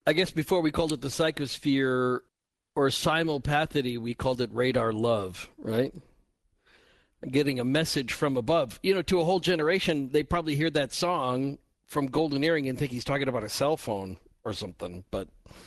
I guess before we called it the psychosphere or simulpathity, we called it radar love, right? Getting a message from above. To a whole generation, they probably hear that song from Golden Earring and think he's talking about a cell phone or something, but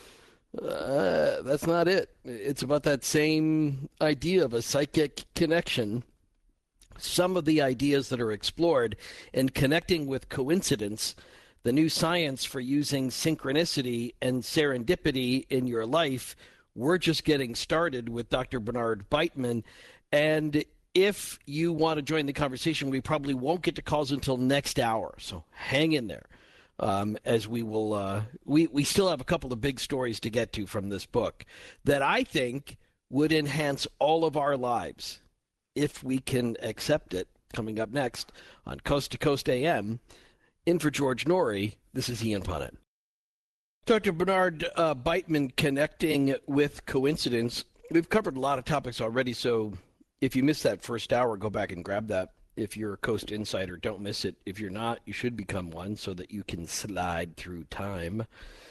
that's not it. It's about that same idea of a psychic connection. Some of the ideas that are explored and connecting with coincidence, the new science for using synchronicity and serendipity in your life. We're just getting started with Dr. Bernard Beitman. And if you want to join the conversation, we probably won't get to calls until next hour. So hang in there. As we will, we still have a couple of big stories to get to from this book that I think would enhance all of our lives if we can accept it. Coming up next on Coast to Coast AM, in for George Norrie, this is Ian Punnett. Dr. Bernard Beitman, connecting with coincidence. We've covered a lot of topics already, so if you missed that first hour, go back and grab that. If you're a Coast Insider, don't miss it. If you're not, you should become one so that you can slide through time.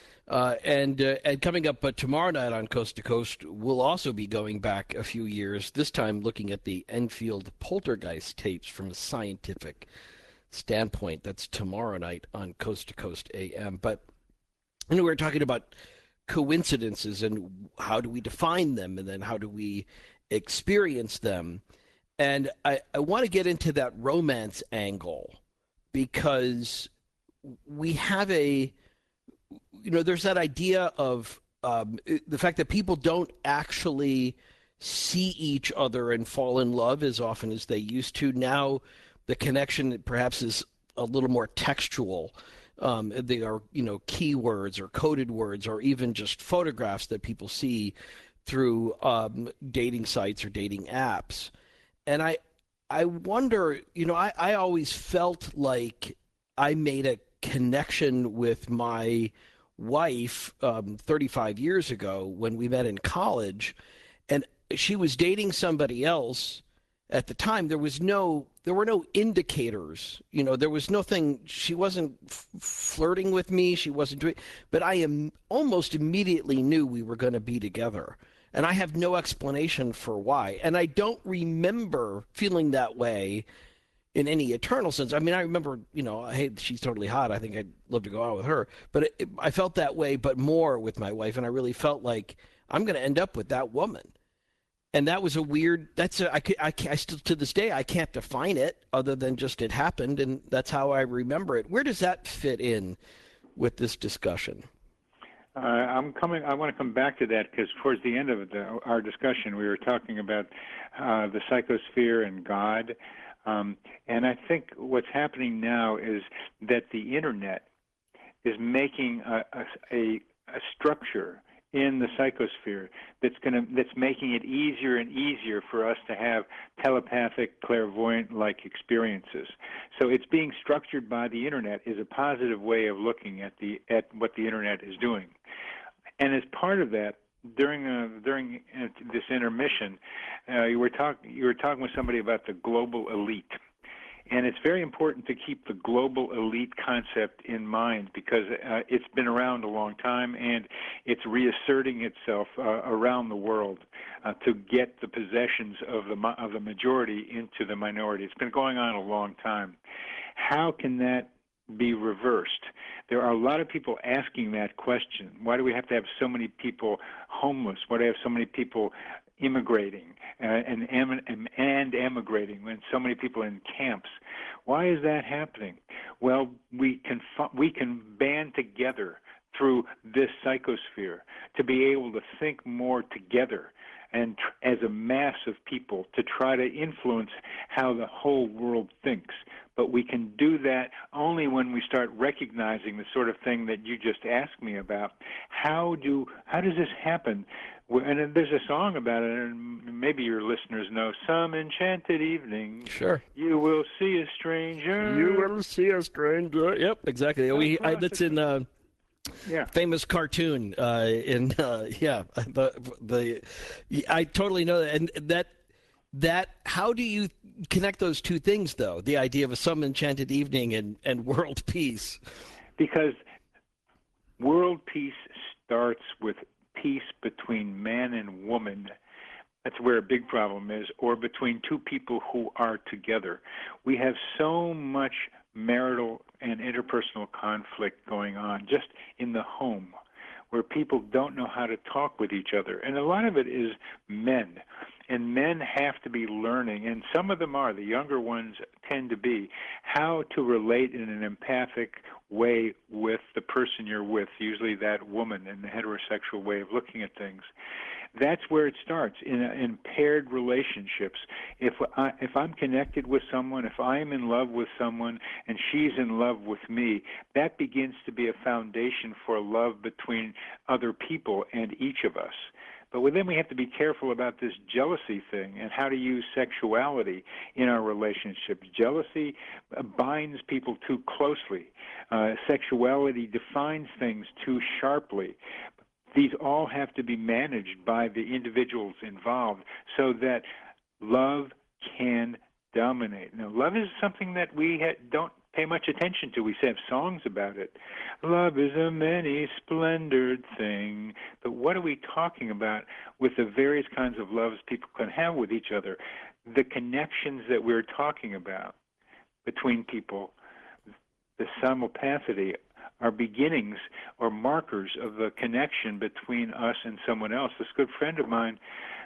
And coming up tomorrow night on Coast to Coast, we'll also be going back a few years, this time looking at the Enfield poltergeist tapes from a scientific standpoint. That's tomorrow night on Coast to Coast AM. But we're talking about coincidences and how do we define them, and then how do we experience them. And I want to get into that romance angle because we have there's that idea of the fact that people don't actually see each other and fall in love as often as they used to. Now the connection perhaps is a little more textual. They are, keywords or coded words or even just photographs that people see through dating sites or dating apps. And I wonder, I always felt like I made a connection with my wife 35 years ago when we met in college, and she was dating somebody else at the time. There were no indicators, there was nothing. She wasn't flirting with me. She wasn't doing, but I almost immediately knew we were going to be together. And I have no explanation for why. And I don't remember feeling that way in any eternal sense. I mean, I remember, hey, she's totally hot. I think I'd love to go out with her. But I felt that way, but more with my wife. And I really felt like I'm going to end up with that woman. And that was I still, to this day, I can't define it other than just it happened. And that's how I remember it. Where does that fit in with this discussion? I want to come back to that because towards the end of our discussion, we were talking about the psychosphere and God. And I think what's happening now is that the Internet is making a structure in the psychosphere that's making it easier and easier for us to have telepathic, clairvoyant-like experiences. So it's being structured by the Internet is a positive way of looking at what the Internet is doing. And as part of that, during this intermission, you were talking with somebody about the global elite. And it's very important to keep the global elite concept in mind because it's been around a long time and it's reasserting itself around the world to get the possessions of the majority into the minority. It's been going on a long time. How can that be reversed? There are a lot of people asking that question. Why do we have to have so many people homeless? Why do we have so many people immigrating and emigrating, and so many people in camps? Why is that happening? Well, we can band together through this psychosphere to be able to think more together and as a mass of people to try to influence how the whole world thinks. But we can do that only when we start recognizing the sort of thing that you just asked me about. How does this happen? And there's a song about it, and maybe your listeners know, "Some enchanted evening, sure, you will see a stranger." You will see a stranger. Yep, exactly. That's in famous cartoon. I totally know that, and that. How do you connect those two things, though? The idea of a some enchanted evening and world peace. Because world peace starts with peace between man and woman, that's where a big problem is, or between two people who are together. We have so much marital and interpersonal conflict going on just in the home, where people don't know how to talk with each other. And a lot of it is men. And men have to be learning, and some of them are, the younger ones tend to be, how to relate in an empathic way with the person you're with, usually that woman in the heterosexual way of looking at things. That's where it starts, in paired relationships. If I'm connected with someone, if I'm in love with someone and she's in love with me, that begins to be a foundation for love between other people and each of us. But then we have to be careful about this jealousy thing and how to use sexuality in our relationships. Jealousy binds people too closely. Sexuality defines things too sharply. These all have to be managed by the individuals involved so that love can dominate. Now, love is something that we don't pay much attention to. We have songs about it. Love is a many-splendored thing. But what are we talking about with the various kinds of loves people can have with each other? The connections that we're talking about between people, the simultaneity, are beginnings or markers of a connection between us and someone else. This good friend of mine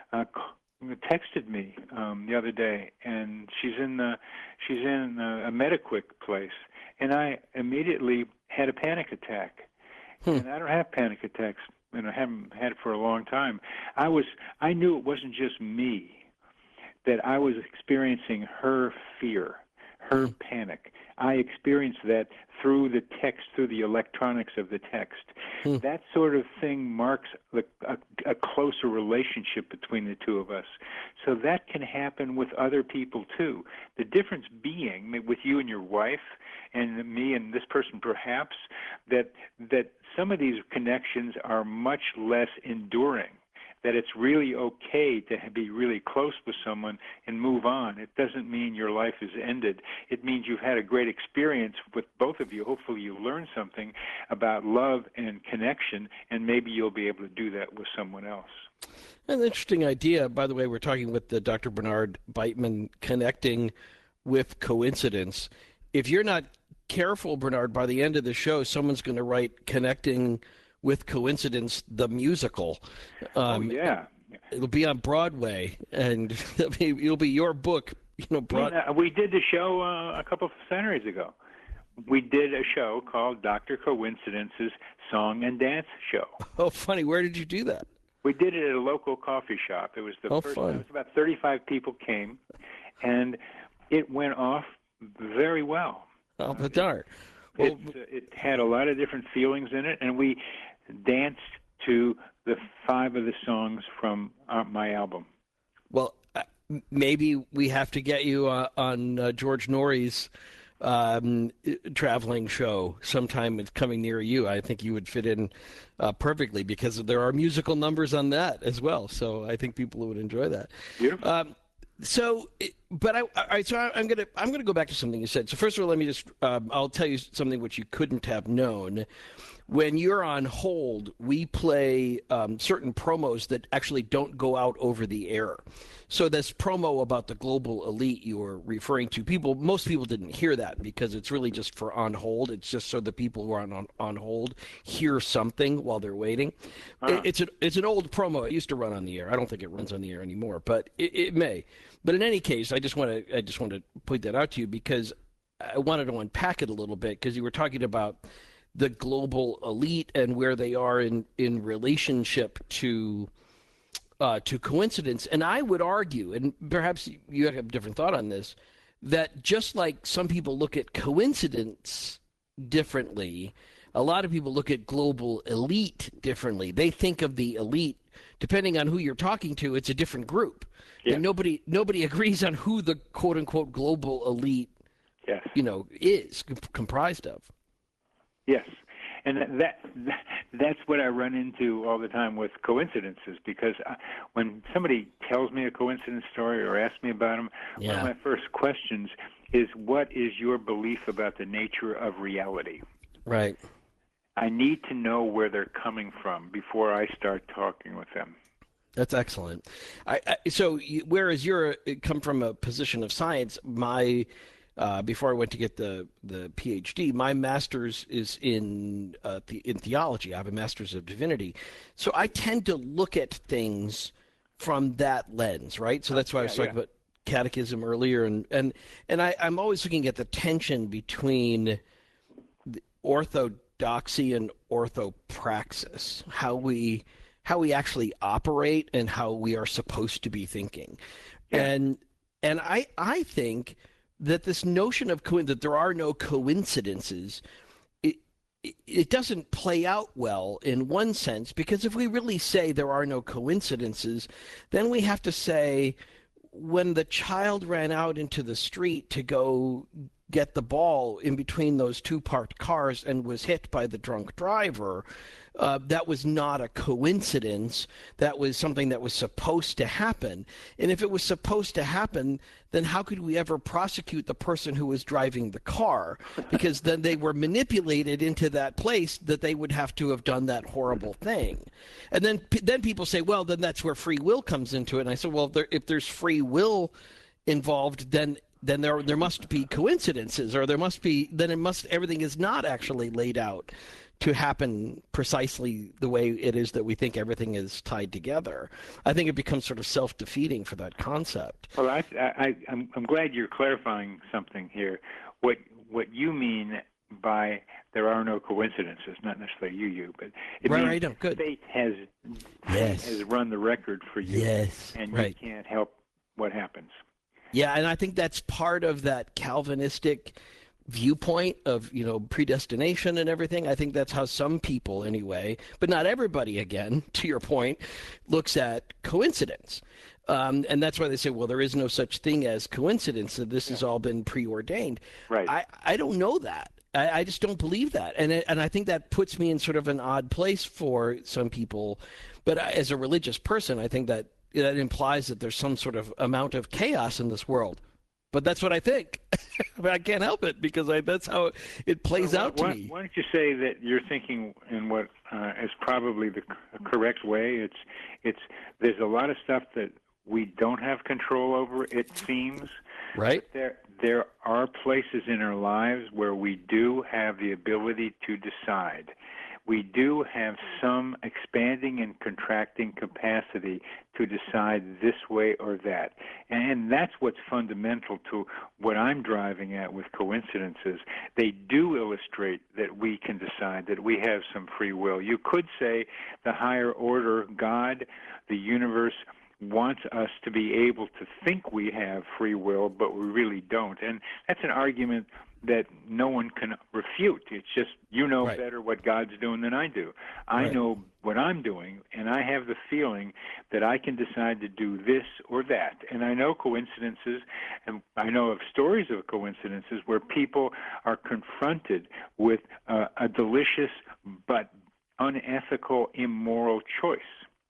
texted me the other day, and she's in a Mediquick place, and I immediately had a panic attack. And I don't have panic attacks, and I haven't had it for a long time. I knew it wasn't just me, that I was experiencing her fear, her panic. I experienced that through the text, through the electronics of the text. That sort of thing marks a closer relationship between the two of us. So that can happen with other people too. The difference being with you and your wife and me and this person perhaps, that some of these connections are much less enduring. That it's really okay to be really close with someone and move on. It doesn't mean your life is ended. It means you've had a great experience with both of you. Hopefully you learn something about love and connection, and maybe you'll be able to do that with someone else. An interesting idea. By the way, we're talking with Dr. Bernard Beitman, connecting with coincidence. If you're not careful, Bernard, by the end of the show, someone's going to write Connecting with Coincidence, the musical. Yeah. It'll be on Broadway, and it'll be your book. We did the show a couple of Saturdays ago. We did a show called Dr. Coincidence's Song and Dance Show. Oh, funny. Where did you do that? We did it at a local coffee shop. It was the first time. It was about 35 people came, and it went off very well. Oh, but darn. Well, it had a lot of different feelings in it, and we danced to the 5 of the songs from my album. Well, maybe we have to get you on George Norrie's traveling show sometime. It's coming near you. I think you would fit in perfectly because there are musical numbers on that as well. So I think people would enjoy that. Beautiful. I'm gonna go back to something you said. So first of all, let me just I'll tell you something which you couldn't have known. When you're on hold, we play certain promos that actually don't go out over the air. So this promo about the global elite you were referring to, most people didn't hear that because it's really just for on hold. It's just so the people who are on hold hear something while they're waiting. It's an old promo. It used to run on the air. I don't think it runs on the air anymore, but it may. But in any case, I just want to point that out to you because I wanted to unpack it a little bit because you were talking about the global elite and where they are in relationship to coincidence. And I would argue, and perhaps you have a different thought on this, that just like some people look at coincidence differently, a lot of people look at global elite differently. They think of the elite, depending on who you're talking to, it's a different group. Yeah. And nobody agrees on who the quote unquote global elite is comprised of. Yes, and that's what I run into all the time with coincidences, because when somebody tells me a coincidence story or asks me about them, one of my first questions is, what is your belief about the nature of reality? Right. I need to know where they're coming from before I start talking with them. That's excellent. Whereas you're come from a position of science, my before I went to get the PhD, my master's is in theology. I have a master's of divinity, so I tend to look at things from that lens, right? So that's why I was talking about catechism earlier, and I'm always looking at the tension between orthodoxy and orthopraxis, how we actually operate and how we are supposed to be thinking. Yeah. And I think that this notion of that there are no coincidences, it doesn't play out well in one sense, because if we really say there are no coincidences, then we have to say when the child ran out into the street to go get the ball in between those two parked cars and was hit by the drunk driver, that was not a coincidence. That was something that was supposed to happen. And if it was supposed to happen, then how could we ever prosecute the person who was driving the car? Because then they were manipulated into that place that they would have to have done that horrible thing. And then people say, well, then that's where free will comes into it. And I said, well, if there's free will involved, then there must be coincidences, or everything is not actually laid out to happen precisely the way it is that we think everything is tied together. I think it becomes sort of self-defeating for that concept. Well, I'm glad you're clarifying something here. What you mean by there are no coincidences, not necessarily you, but it means good. Fate has run the record for you, and you can't help what happens. Yeah, and I think that's part of that Calvinistic viewpoint of, predestination and everything. I think that's how some people, anyway, but not everybody, again, to your point, looks at coincidence. And that's why they say, well, there is no such thing as coincidence, that this has all been preordained. Right. I don't know that. I just don't believe that. And I think that puts me in sort of an odd place for some people. But as a religious person, I think that implies that there's some sort of amount of chaos in this world. But that's what I think. But I can't help it, because that's how it plays out to me. Why don't you say that you're thinking in what is probably the correct way? There's a lot of stuff that we don't have control over, it seems. Right. But there are places in our lives where we do have the ability to decide. We do have some expanding and contracting capacity to decide this way or that. And that's what's fundamental to what I'm driving at with coincidences. They do illustrate that we can decide, that we have some free will. You could say the higher order, God, the universe, wants us to be able to think we have free will, but we really don't. And that's an argument that no one can refute. It's just, better what God's doing than I do. I know what I'm doing, and I have the feeling that I can decide to do this or that. And I know coincidences, and I know of stories of coincidences where people are confronted with a delicious but unethical, immoral choice.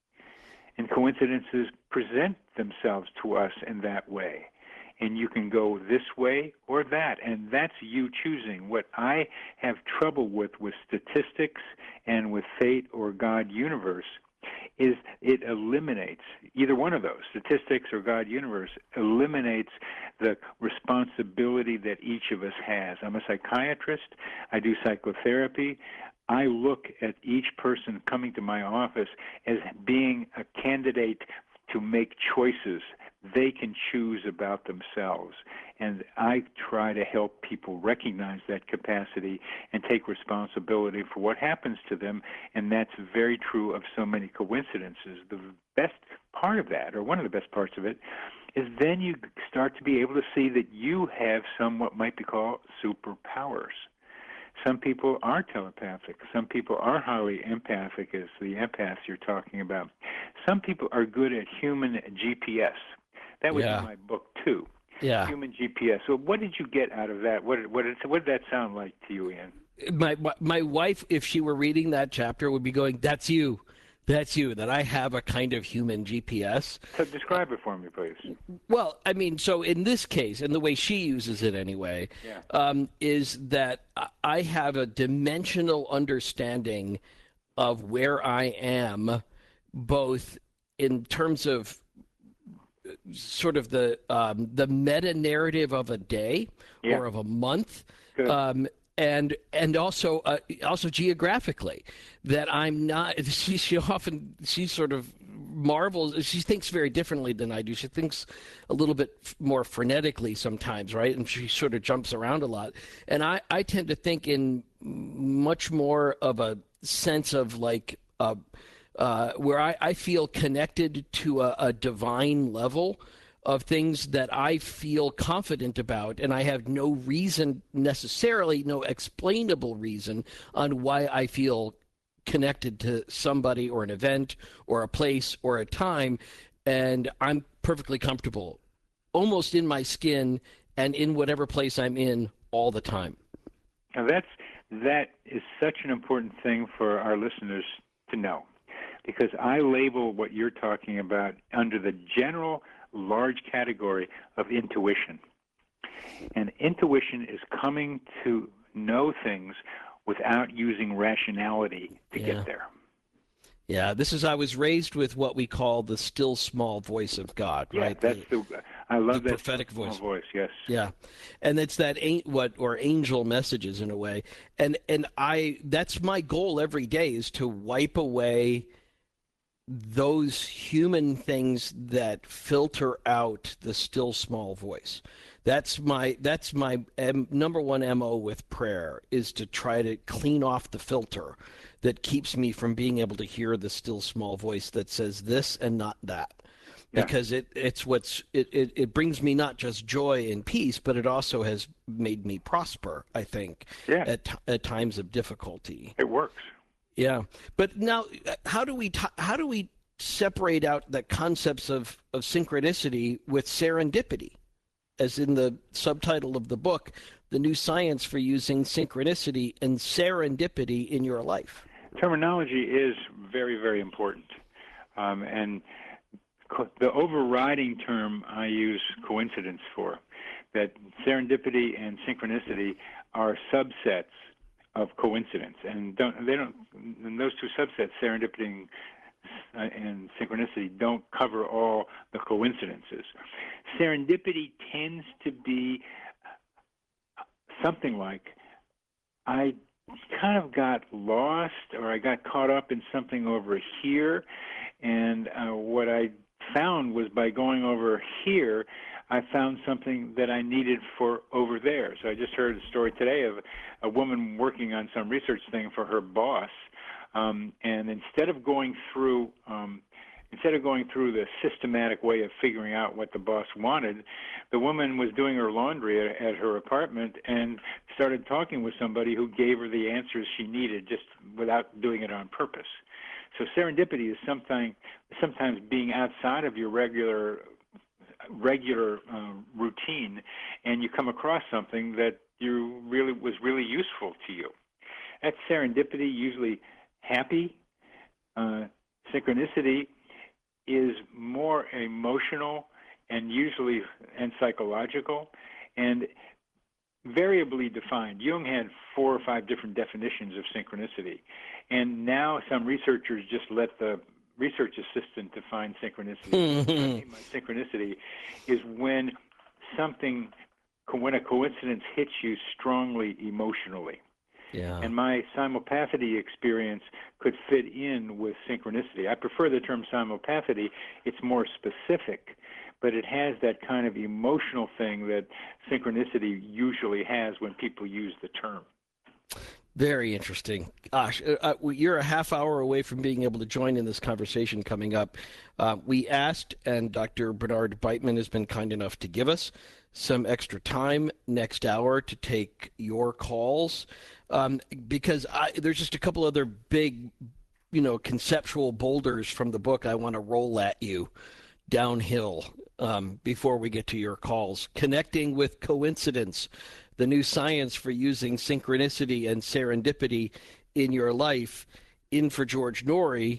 And coincidences present themselves to us in that way. And you can go this way or that, and that's you choosing. What I have trouble with statistics and with fate or God universe is it eliminates, either one of those, statistics or God universe, eliminates the responsibility that each of us has. I'm a psychiatrist. I do psychotherapy. I look at each person coming to my office as being a candidate to make choices they can choose about themselves. And I try to help people recognize that capacity and take responsibility for what happens to them. And that's very true of so many coincidences. The best part of that, or one of the best parts of it, is then you start to be able to see that you have some what might be called superpowers. Some people are telepathic. Some people are highly empathic, as the empaths you're talking about. Some people are good at human GPS. That was in my book, too. Yeah. Human GPS. So what did you get out of that? What did that sound like to you, Ian? My wife, if she were reading that chapter, would be going, "That's you. That's you, that I have a kind of human GPS. So describe it for me, please. Well, I mean, so in this case, and the way she uses it anyway, is that I have a dimensional understanding of where I am, both in terms of sort of the meta narrative of a day or of a month, and also geographically, that I'm not. She sort of marvels. She thinks very differently than I do. She thinks a little bit more frenetically sometimes, right? And she sort of jumps around a lot. And I tend to think in much more of a sense of like where I feel connected to a divine level of things that I feel confident about, and I have no reason necessarily, no explainable reason on why I feel connected to somebody or an event or a place or a time, and I'm perfectly comfortable, almost in my skin and in whatever place I'm in all the time. Now that is such an important thing for our listeners to know, because I label what you're talking about under the general large category of intuition. And intuition is coming to know things without using rationality to get there. Yeah, I was raised with what we call the still small voice of God, right? I love that prophetic voice. Yes. Yeah, and it's that angel messages in a way, and that's my goal every day, is to wipe away those human things that filter out the still small voice. That's my number one MO with prayer, is to try to clean off the filter that keeps me from being able to hear the still small voice that says this and not that. Because it brings me not just joy and peace, but it also has made me prosper, I think, at times of difficulty. It works. Yeah, but now, how do we separate out the concepts of synchronicity with serendipity, as in the subtitle of the book, The New Science for Using Synchronicity and Serendipity in Your Life? Terminology is very, very important, and the overriding term I use coincidence for, that serendipity and synchronicity are subsets of coincidence, and those two subsets, serendipity and synchronicity, don't cover all the coincidences. Serendipity tends to be something like, I kind of got lost, or I got caught up in something over here, and what I found was, by going over here, I found something that I needed for over there. So I just heard a story today of a woman working on some research thing for her boss, and instead of going through the systematic way of figuring out what the boss wanted, the woman was doing her laundry at her apartment and started talking with somebody who gave her the answers she needed, just without doing it on purpose. So serendipity is sometimes being outside of your regular routine, and you come across something that was really useful to you. That's serendipity, usually happy. Synchronicity is more emotional and psychological, and variably defined. Jung had 4 or 5 different definitions of synchronicity, and now some researchers just let the research assistant define synchronicity. What I mean by synchronicity is when a coincidence hits you strongly emotionally. Yeah. And my simulpathity experience could fit in with synchronicity. I prefer the term simulpathity. It's more specific, but it has that kind of emotional thing that synchronicity usually has when people use the term. Very interesting. Gosh, you're a half hour away from being able to join in this conversation coming up. We asked, and Dr. Bernard Beitman has been kind enough to give us some extra time next hour to take your calls, because there's just a couple other big, conceptual boulders from the book I want to roll at you downhill before we get to your calls. Connecting with coincidence, the new science for using synchronicity and serendipity in your life. In for George Noory,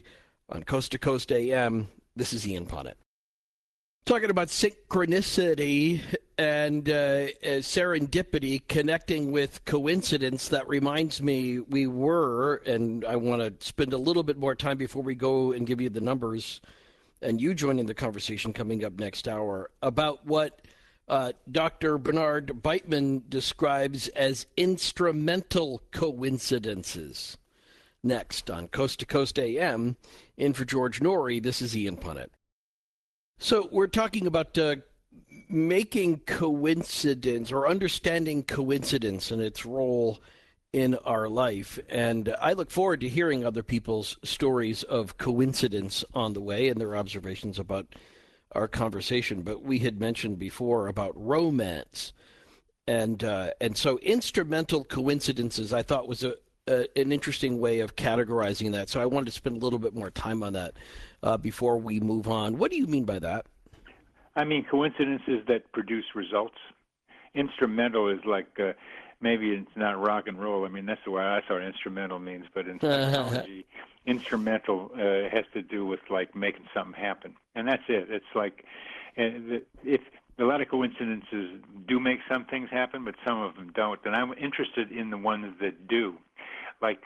on Coast to Coast AM. This is Ian Punnett. Talking about synchronicity and serendipity connecting with coincidence. That reminds me, and I want to spend a little bit more time before we go and give you the numbers, and you join in the conversation coming up next hour, about what Dr. Bernard Beitman describes as instrumental coincidences. Next on Coast to Coast AM, in for George Noory, this is Ian Punnett. So we're talking about making coincidence or understanding coincidence and its role in our life. And I look forward to hearing other people's stories of coincidence on the way and their observations about our conversation. But we had mentioned before about romance. And so instrumental coincidences, I thought, was an interesting way of categorizing that. So I wanted to spend a little bit more time on that before we move on. What do you mean by that? I mean coincidences that produce results. Instrumental is like maybe it's not rock and roll. I mean, that's the way I thought instrumental means. But in psychology, instrumental has to do with like making something happen, and that's it. It's like if a lot of coincidences do make some things happen, but some of them don't. And I'm interested in the ones that do. Like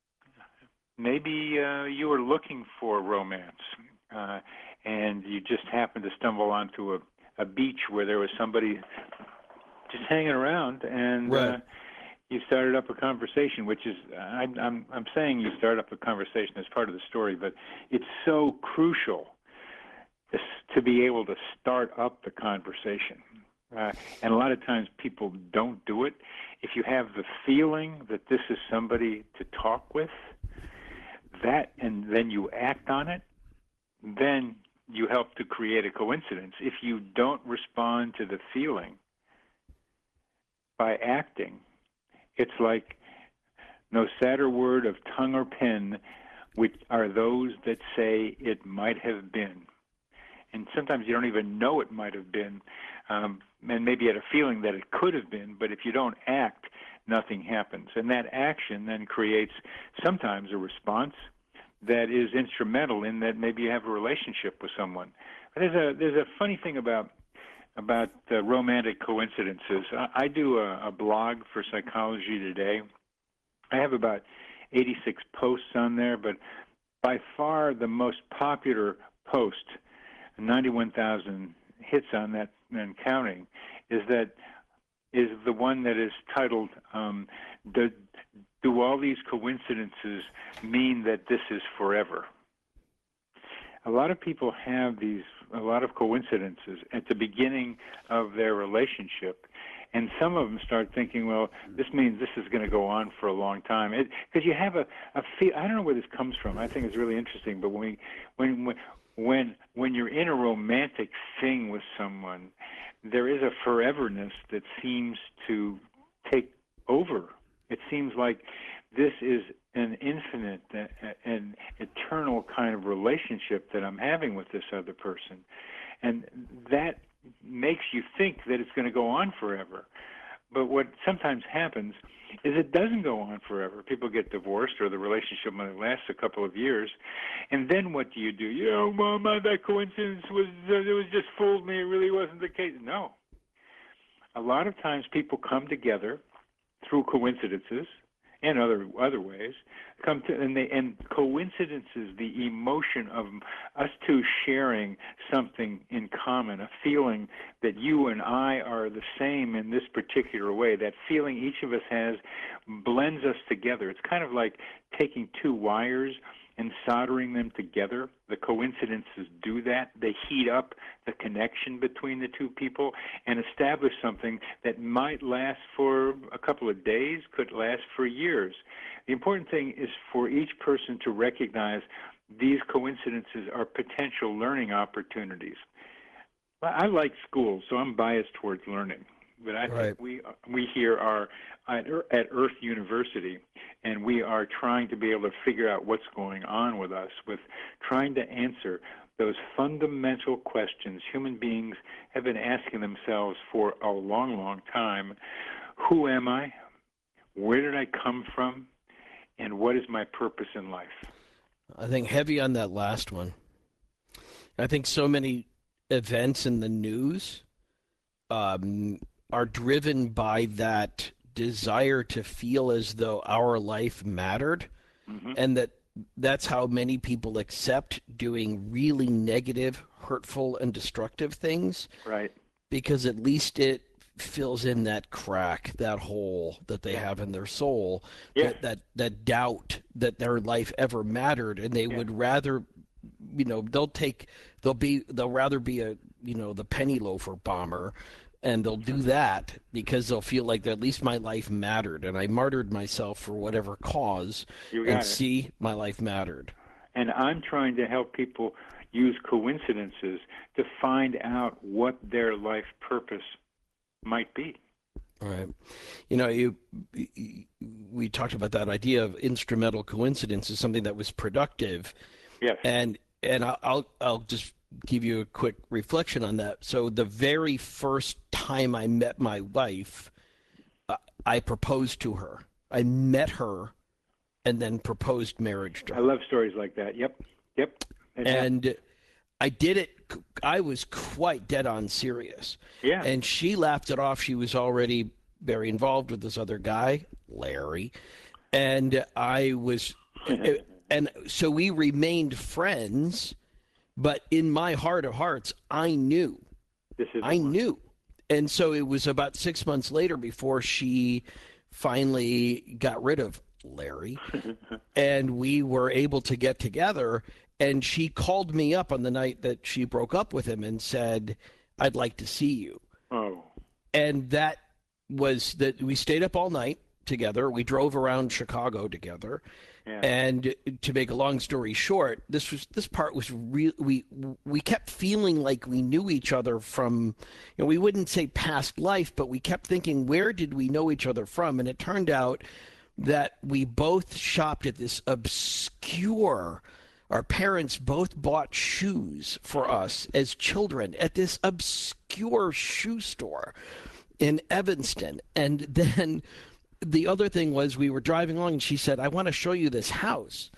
maybe you were looking for romance, and you just happened to stumble onto a beach where there was somebody just hanging around, and right. You started up a conversation. Which is, I'm saying you start up a conversation as part of the story, but it's so crucial to be able to start up the conversation. And a lot of times people don't do it. If you have the feeling that this is somebody to talk with, and then you act on it, then you help to create a coincidence. If you don't respond to the feeling by acting, it's like no sadder word of tongue or pen, which are those that say it might have been. And sometimes you don't even know it might have been, and maybe you had a feeling that it could have been, but if you don't act, nothing happens. And that action then creates sometimes a response that is instrumental in that maybe you have a relationship with someone. But there's a funny thing about romantic coincidences. I do a blog for Psychology Today. I have about 86 posts on there, but by far the most popular post, 91,000 hits on that and counting, is the one that is titled Do all these coincidences mean that this is forever? A lot of people have a lot of coincidences at the beginning of their relationship, and some of them start thinking, well, this means this is going to go on for a long time. Because you have a feel. I don't know where this comes from. I think it's really interesting. But when you're in a romantic thing with someone, there is a foreverness that seems to take over. It seems like this is an infinite and eternal kind of relationship that I'm having with this other person. And that makes you think that it's going to go on forever. But what sometimes happens is it doesn't go on forever. People get divorced, or the relationship might last a couple of years. And then what do? Well, that coincidence was just fooled me. It really wasn't the case. No. A lot of times people come together through coincidences and other ways, and coincidences, the emotion of us two sharing something in common, a feeling that you and I are the same in this particular way, that feeling each of us has blends us together. It's kind of like taking two wires and soldering them together. The coincidences do that. They heat up the connection between the two people and establish something that might last for a couple of days, could last for years. The important thing is for each person to recognize these coincidences are potential learning opportunities. I like school, so I'm biased towards learning. But I think we here are at Earth University, and we are trying to be able to figure out what's going on with us, with trying to answer those fundamental questions human beings have been asking themselves for a long, long time. Who am I? Where did I come from? And what is my purpose in life? I think heavy on that last one. I think so many events in the news um, are driven by that desire to feel as though our life mattered, Hmm. and that's how many people accept doing really negative, hurtful, and destructive things Right. because at least it fills in that crack, that hole that they Yeah. have in their soul, Yeah. that doubt that their life ever mattered, and they Yeah. would rather, they'll rather be a, the penny loafer bomber, and they'll do that because they'll feel like at least my life mattered and I martyred myself for whatever cause, You and got it. see, my life mattered. And I'm trying to help people use coincidences to find out what their life purpose might be. All right. You know, we talked about that idea of instrumental coincidence as something that was productive, Yes. and I'll just give you a quick reflection on that. So the very first time I met my wife, uh, I proposed to her. I met her and then proposed marriage to I her. love stories like that. Yep. Yep. It happens. And I did it. I was quite dead on serious. Yeah. And she laughed it off. She was already very involved with this other guy, Larry. And I was, and so we remained friends. But in my heart of hearts, I knew. This is the I one. knew. And so it was about 6 months later before she finally got rid of Larry, and we were able to get together. And she called me up on the night that she broke up with him and said, "I'd like to see you." Oh. And that was that. We stayed up all night together. We drove around Chicago together. Yeah. And to make a long story short, this part was real. We kept feeling like we knew each other from, we wouldn't say past life, but we kept thinking, where did we know each other from? And it turned out that we both shopped at this obscure. Our parents both bought shoes for us as children at this obscure shoe store in Evanston. And then the other thing was we were driving along and she said, "I want to show you this house."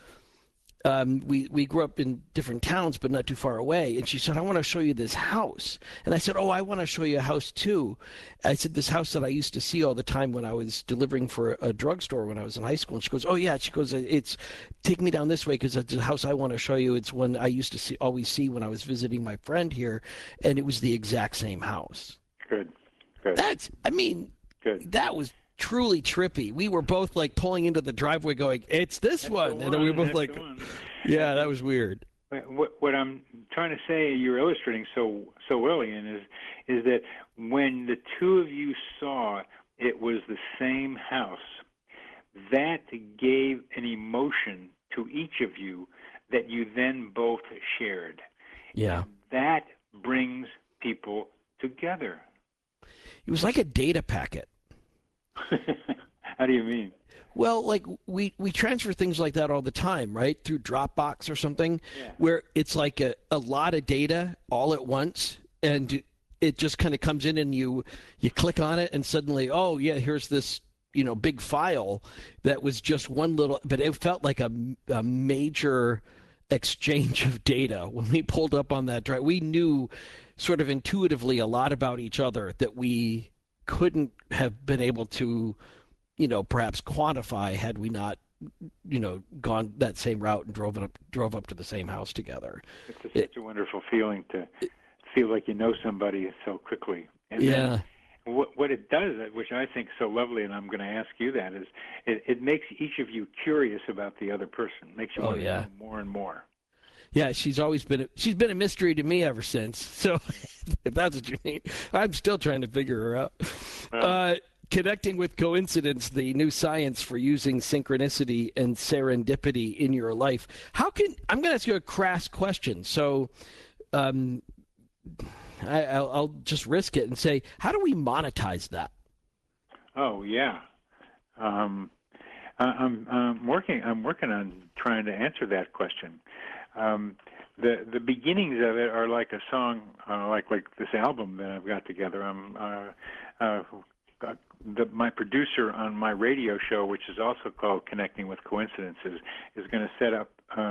We grew up in different towns, but not too far away. And she said, "I want to show you this house." And I said, "Oh, I want to show you a house too." I said, "This house that I used to see all the time when I was delivering for a drugstore when I was in high school." And she goes, "Oh yeah." She goes, "It's take me down this way because it's a house I want to show you. It's one I used to always see when I was visiting my friend here." And it was the exact same house. Good. Good. I mean, Good. that was truly trippy. We were both like pulling into the driveway going, "It's this That's one." the And then we were one. both That's like, the one. "Yeah, that was weird." What I'm trying to say, you're illustrating so well, Ian, is that when the two of you saw it was the same house, that gave an emotion to each of you that you then both shared. Yeah. That brings people together. It was like a data packet. How do you mean? Well, like we transfer things like that all the time, right? Through Dropbox or something, Yeah. where it's like a lot of data all at once, and it just kind of comes in, and you click on it, and suddenly, oh yeah, here's this big file that was just one little, but it felt like a major exchange of data when we pulled up on that drive. We knew sort of intuitively a lot about each other that we couldn't have been able to perhaps quantify had we not, gone that same route and drove up to the same house together. Such a wonderful feeling to feel like you know somebody so quickly. And Yeah. then what it does, which I think is so lovely, and I'm going to ask you that, is it makes each of you curious about the other person. Makes you Oh want to yeah. know more and more. Yeah, she's been a mystery to me ever since. So if that's what you mean, I'm still trying to figure her out. Connecting with coincidence, the new science for using synchronicity and serendipity in your life. I'm going to ask you a crass question. So um, I'll just risk it and say, how do we monetize that? Oh yeah. I'm working on trying to answer that question. The beginnings of it are like a song, like this album that I've got together. my producer on my radio show, which is also called Connecting with Coincidences, is going to set up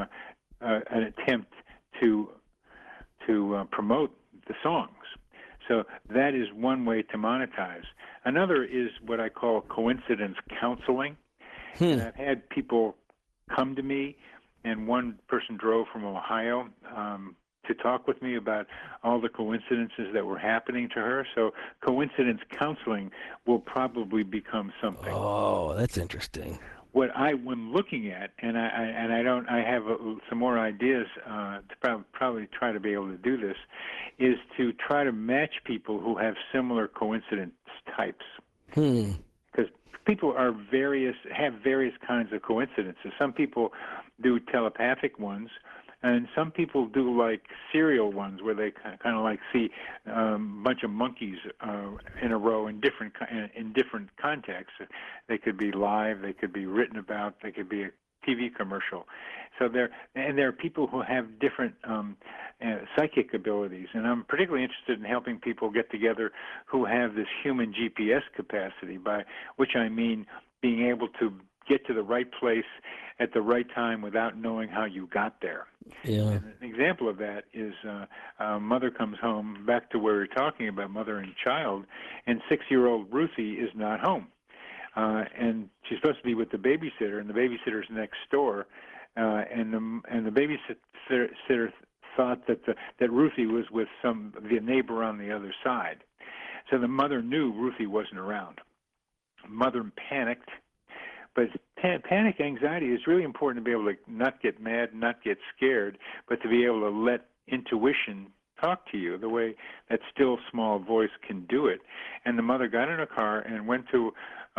an attempt to promote the songs. So that is one way to monetize. Another is what I call coincidence counseling. And I've had people come to me, and one person drove from Ohio to talk with me about all the coincidences that were happening to her. So coincidence counseling will probably become something. Oh, that's interesting. What I'm looking at, and I have some more ideas to probably try to be able to do this, is to try to match people who have similar coincidence types. Because people have various kinds of coincidences. Some people do telepathic ones, and some people do like serial ones where they kind of like see a bunch of monkeys in a row in different contexts. They could be live, they could be written about, they could be a TV commercial. So there are people who have different psychic abilities, and I'm particularly interested in helping people get together who have this human GPS capacity, by which I mean being able to get to the right place at the right time without knowing how you got there. Yeah. And an example of that is a mother comes home, back to where we're talking about mother and child, and 6-year-old Ruthie is not home. And she's supposed to be with the babysitter, and the babysitter's next door, and the babysitter thought that Ruthie was with the neighbor on the other side. So the mother knew Ruthie wasn't around. Mother panicked. But panic anxiety is really important to be able to not get mad, not get scared, but to be able to let intuition talk to you the way that still small voice can do it. And the mother got in a car and went to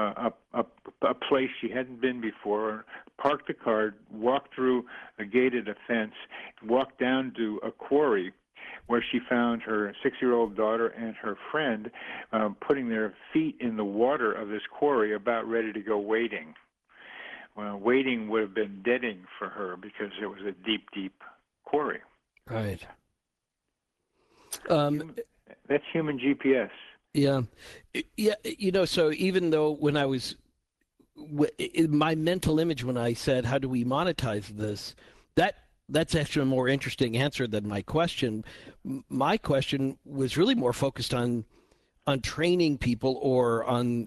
a place she hadn't been before, parked the car, walked through a gated fence, walked down to a quarry where she found her 6-year-old daughter and her friend putting their feet in the water of this quarry, about ready to go wading. Well, wading would have been deading for her because it was a deep, deep quarry. Right. That's human GPS. Yeah. Yeah. So even though when I was, my mental image when I said, how do we monetize this? That's actually a more interesting answer than my question. My question was really more focused on training people, or on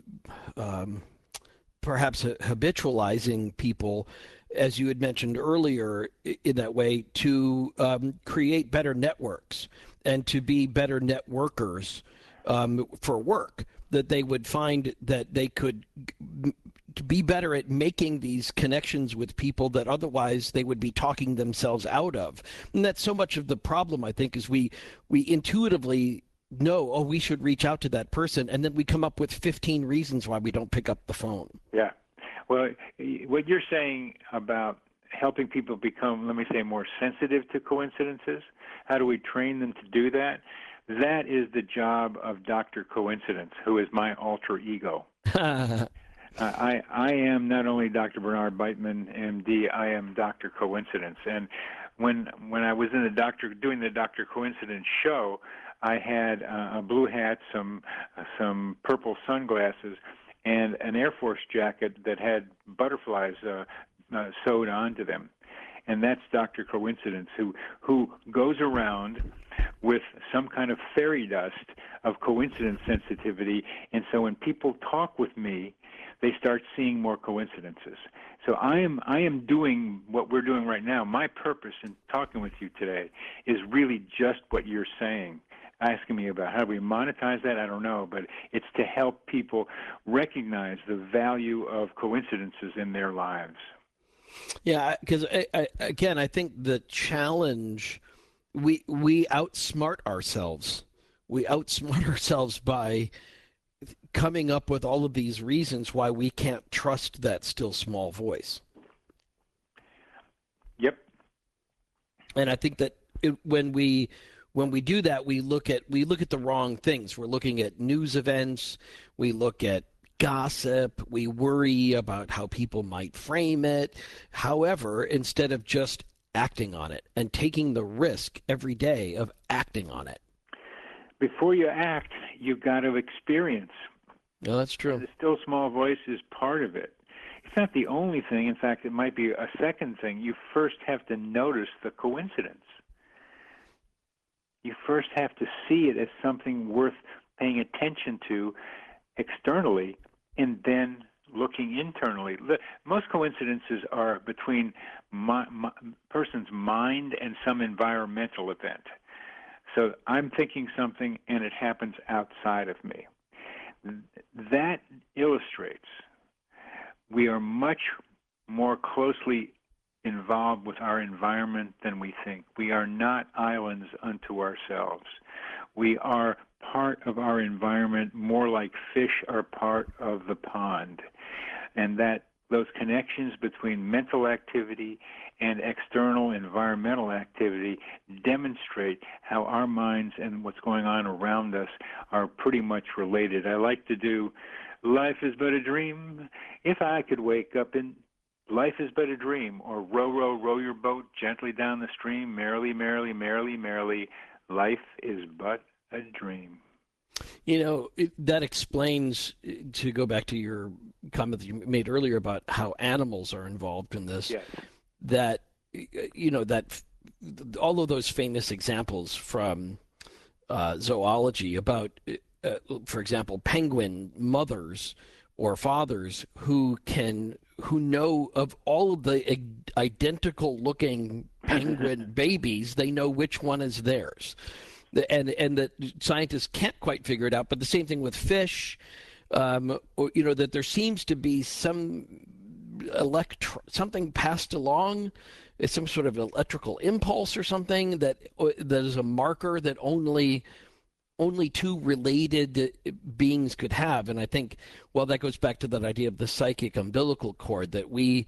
perhaps habitualizing people, as you had mentioned earlier, in that way, to create better networks and to be better networkers for work, that they would find that they could be better at making these connections with people that otherwise they would be talking themselves out of. And that's so much of the problem, I think, is we intuitively know, oh, we should reach out to that person, and then we come up with 15 reasons why we don't pick up the phone. Yeah. Well, what you're saying about helping people become, let me say, more sensitive to coincidences, how do we train them to do that? That is the job of Dr. Coincidence, who is my alter ego. I am not only Dr. Bernard Beitman, MD, I am Dr. Coincidence. And when I was doing the Dr. Coincidence show, I had a blue hat, some purple sunglasses, and an Air Force jacket that had butterflies sewed onto them. And that's Dr. Coincidence, who goes around with some kind of fairy dust of coincidence sensitivity. And so when people talk with me, they start seeing more coincidences. So I am doing what we're doing right now. My purpose in talking with you today is really just what you're saying, asking me about how do we monetize that. I don't know, but it's to help people recognize the value of coincidences in their lives. Yeah, because I think the challenge, we outsmart ourselves. We outsmart ourselves by coming up with all of these reasons why we can't trust that still small voice. Yep. And I think that when we do that, we look at the wrong things. We're looking at news events. We look at gossip. We worry about how people might frame it. However, instead of just acting on it and taking the risk every day of acting on it. Before you act, you've got to experience. No, that's true. The still small voice is part of it. It's not the only thing. In fact, it might be a second thing. You first have to notice the coincidence. You first have to see it as something worth paying attention to externally, and then looking internally. Most coincidences are between person's mind and some environmental event. So I'm thinking something and it happens outside of me. That illustrates we are much more closely involved with our environment than we think. We are not islands unto ourselves. We are part of our environment more like fish are part of the pond. And that those connections between mental activity and external environmental activity demonstrate how our minds and what's going on around us are pretty much related. I like to do life is but a dream. If I could wake up in life is but a dream, or row, row, row your boat gently down the stream, merrily, merrily, merrily, merrily, life is but a dream. You know, that explains, to go back to your comment that you made earlier about how animals are involved in this, Yes. that, you know, that all of those famous examples from zoology about, for example, penguin mothers or fathers who know of all of the identical looking penguin babies, they know which one is theirs. And that scientists can't quite figure it out. But the same thing with fish, or, you know, that there seems to be some something passed along, it's some sort of electrical impulse or something that is a marker that only two related beings could have. And I think, well, that goes back to that idea of the psychic umbilical cord, that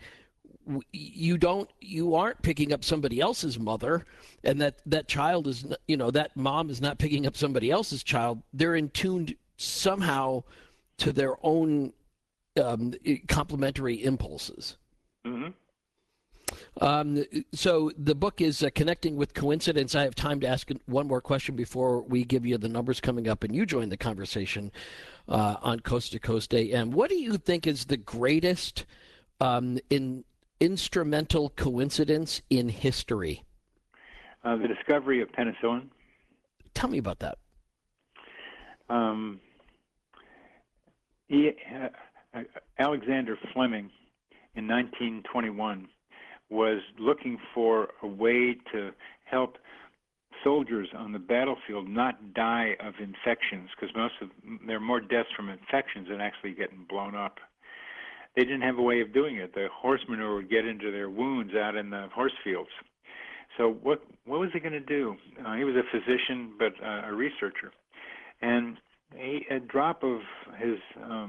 you aren't picking up somebody else's mother, and that child is, you know, that mom is not picking up somebody else's child. They're in tuned somehow to their own complementary impulses. Mm-hmm. So the book is Connecting with Coincidence. I have time to ask one more question before we give you the numbers coming up and you join the conversation on Coast to Coast AM. What do you think is the greatest instrumental coincidence in history? The discovery of penicillin. Tell me about that. Alexander Fleming in 1921 was looking for a way to help soldiers on the battlefield not die of infections, because there are more deaths from infections than actually getting blown up. They didn't have a way of doing it. The horse manure would get into their wounds out in the horse fields. So what was he going to do? He was a physician, but a researcher. And a drop of his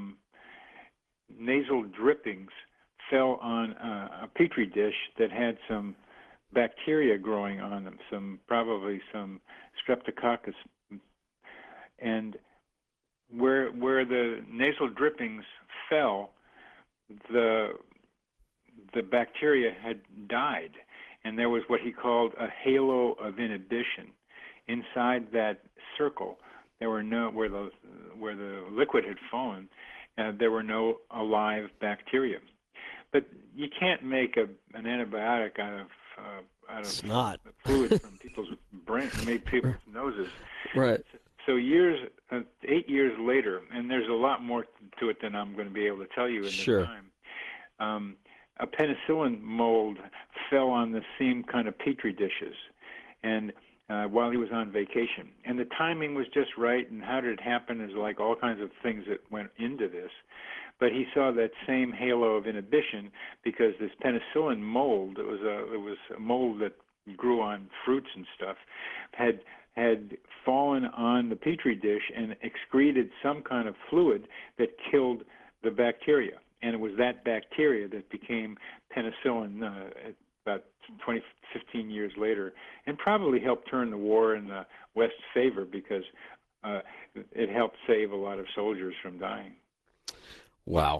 nasal drippings fell on a petri dish that had some bacteria growing on them, probably some streptococcus. And where the nasal drippings fell, the bacteria had died, and there was what he called a halo of inhibition. Inside that circle, there were no, where the liquid had fallen, there were no alive bacteria. But you can't make an antibiotic out of fluid from people's brain, made people's noses. Right. So 8 years later, and there's a lot more to it than I'm going to be able to tell you in this time. A penicillin mold fell on the same kind of petri dishes, and while he was on vacation, and the timing was just right. And how did it happen? Is like all kinds of things that went into this. But he saw that same halo of inhibition because this penicillin mold, it was a mold that grew on fruits and stuff, had fallen on the petri dish and excreted some kind of fluid that killed the bacteria. And it was that bacteria that became penicillin about 15 years later, and probably helped turn the war in the West's favor because it helped save a lot of soldiers from dying. Wow.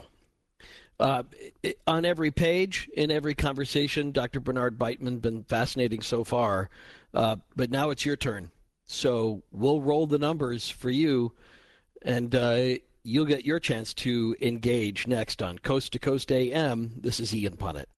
On every page, in every conversation, Dr. Bernard Beitman, been fascinating so far. But now it's your turn. So we'll roll the numbers for you. And you'll get your chance to engage next on Coast to Coast AM. This is Ian Punnett.